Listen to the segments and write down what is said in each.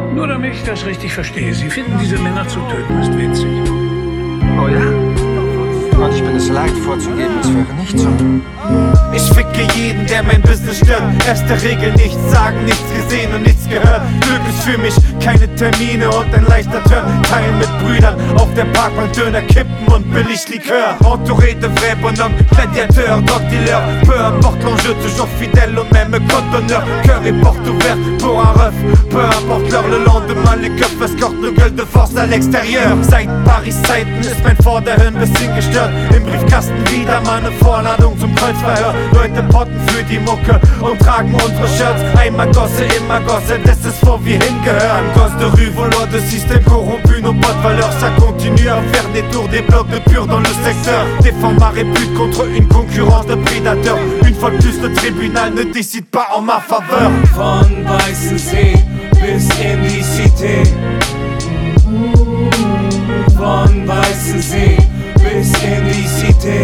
Nur damit ich das richtig verstehe. Sie finden diese Männer zu töten, ist witzig. Oh ja? Und ich bin es leid vorzugeben, es wäre nicht so. Ich ficke jeden, der mein Business stört. Erste Regel, nichts sagen, nichts gesehen und nichts gehört. Glück ist für mich keine Termine und ein leichter Turn. Teilen mit Brüdern auf der Parkbank, Döner kippen und billig Likör. Entouré de vrais bonhommes, gladiateurs, drogue dealer. Peu importe l'enjeu, toujours fidèle au même code d'honneur. Cœur et porte ouverte pour un ref. Peu importe l'heure, le lendemain, les Köpfe escortent nos gueules de force à l'extérieur. Seit Paris-Zeiten ist mein Vorderhirn bisschen gestört. Im Briefkasten wieder meine Vorladung zum Kreuzverhör. Leute potten für die Mucke und tragen unsere Shirts. Einmal Gosse, immer Gosse, das ist wo wir hingehören. Gosse de rue, voleur de système corrompu, nos pas de valeur. Ça continue à faire des tours, des blocs de pur dans le secteur. Défends ma répute contre une concurrence de prédateurs. Une fois de plus, le tribunal ne décide pas en ma faveur. Von Weißensee bis in die Cité. Von Weißensee bis in die Cité.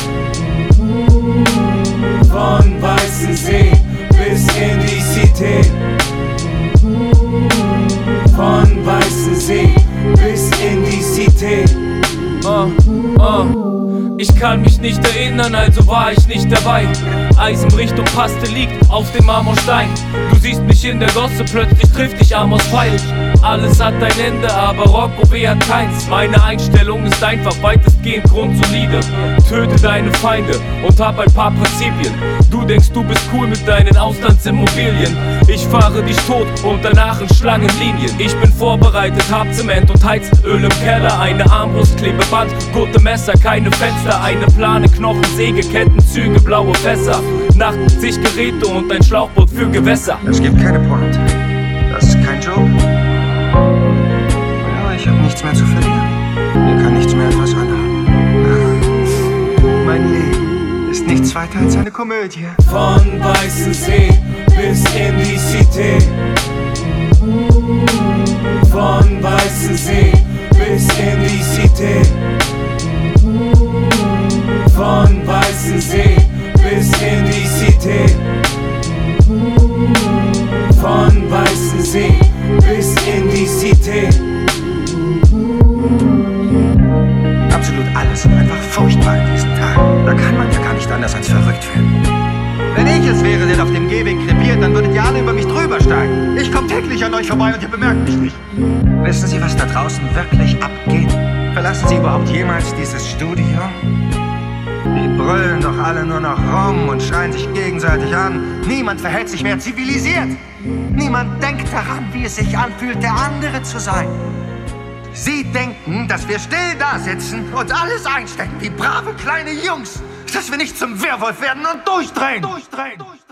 Von Weißensee bis in die Cité. Von Weißensee bis in die Cité. Ich kann mich nicht erinnern, also war ich nicht dabei. Eisen bricht und Paste liegt auf dem Marmorstein. Du siehst mich in der Gosse, plötzlich trifft dich Amos Pfeil. Alles hat ein Ende, aber Rocco W. hat keins. Meine Einstellung ist einfach weitestgehend grundsolide. Töte deine Feinde und hab ein paar Prinzipien. Du denkst, du bist cool mit deinen Auslandsimmobilien. Ich fahre dich tot und danach in Schlangenlinien. Ich bin vorbereitet, hab Zement und Heizöl im Keller. Eine Armbrust, Klebeband, gute Messer, keine Fenster. Eine Plane, Knochen, Säge, Kettenzüge, blaue Fässer. Nachts Sichtgeräte und ein Schlauchboot für Gewässer. Es gibt keine Pornotei. Das ist kein Job. Ja, ich hab nichts mehr zu verlieren. Mir kann nichts mehr etwas anhaben. Mein Leben ist nichts weiter als eine Komödie. Von Weißensee bis in die Cité. Von Weißensee bis in die Cité. Von Weißensee bis in die Cité. Von Weißensee bis in die Cité. Absolut alles und einfach furchtbar in diesen Tagen. Da kann man ja gar nicht anders als verrückt werden. Wenn ich es wäre, der auf dem Gehweg krepiert, dann würdet ihr alle über mich drüber steigen. Ich komme täglich an euch vorbei und ihr bemerkt mich nicht. Wissen Sie, was da draußen wirklich abgeht? Verlassen Sie überhaupt jemals dieses Studio? Die brüllen doch alle nur noch rum und schreien sich gegenseitig an. Niemand verhält sich mehr zivilisiert. Niemand denkt daran, wie es sich anfühlt, der andere zu sein. Sie denken, dass wir still da sitzen und alles einstecken wie brave kleine Jungs, dass wir nicht zum Werwolf werden und durchdrehen.